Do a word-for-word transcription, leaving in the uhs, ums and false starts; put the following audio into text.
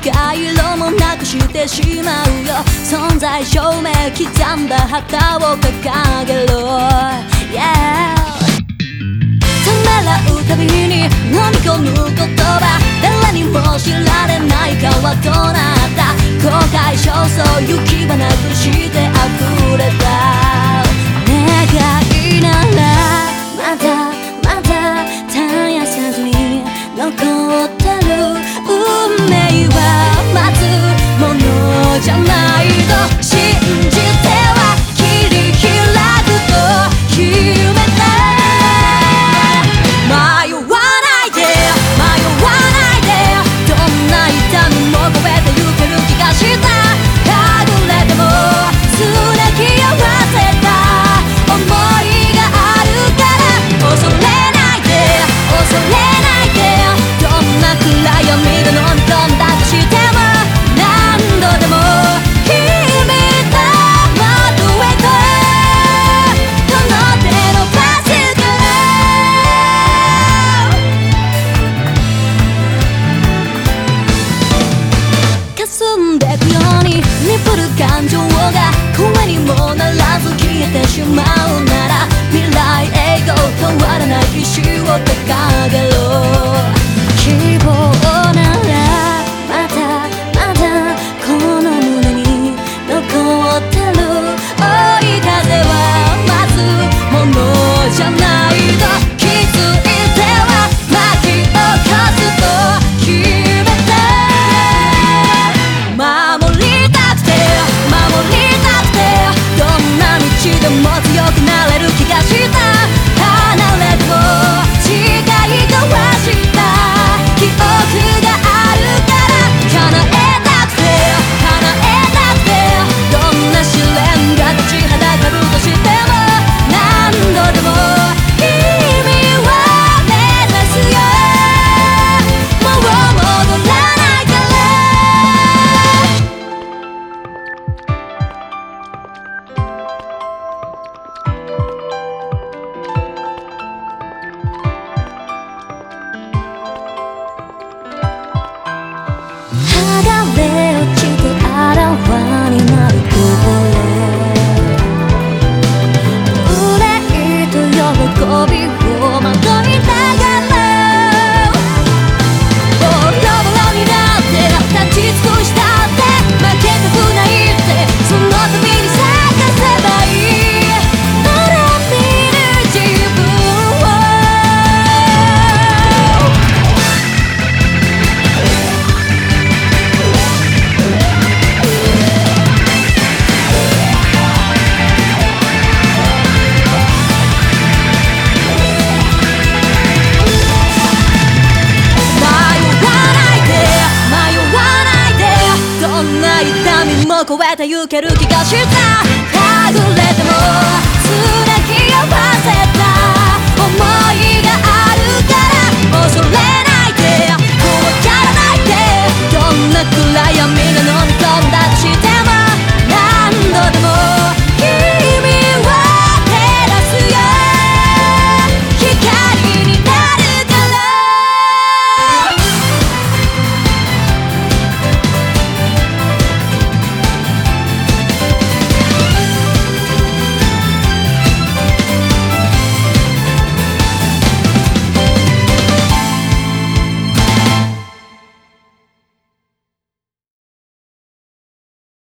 回路もなくしてしまうよ。存在証明刻んだ旗を掲げろ、yeah。 ためらうたびに飲み込む言葉、誰にも知られない顔となった。後悔焦燥行き場なくして溢れた願いなら、まだまだ絶やさずに残ってる運命は待つものじゃないと信じては切り開くと決めた。迷わないで迷わないで、どんな痛みも超えてゆける気がした。はぐれてもすれき合わせた想いがあるから、恐れないで恐れないで、どんな暗闇で飲み込んだとしても何度でも君と窓へとこの手のパスから霞んでくように鈍る感情が声にもならず消えてしまうなら、未来永劫変わらない意志を掲げろ。希望ならまだまだこの胸に残ってる。追い風は待つものじゃないと気づいては巻き起こすと決めた。守りたくて守りたくて、どんな道でも強くなれる気がした。離れても誓い交わした記憶があるから、叶えたくて叶えたくて、どんな試練が立ちはだかるとしても何度でも君を目指すよ。もう戻らないから。剥がれ落ちてあらわになる憂いと喜びをまといながら、ボロボロになって立ち尽くしたって負けたくないって、その度に探せばいい滅びる自分を。超えてゆける気がした。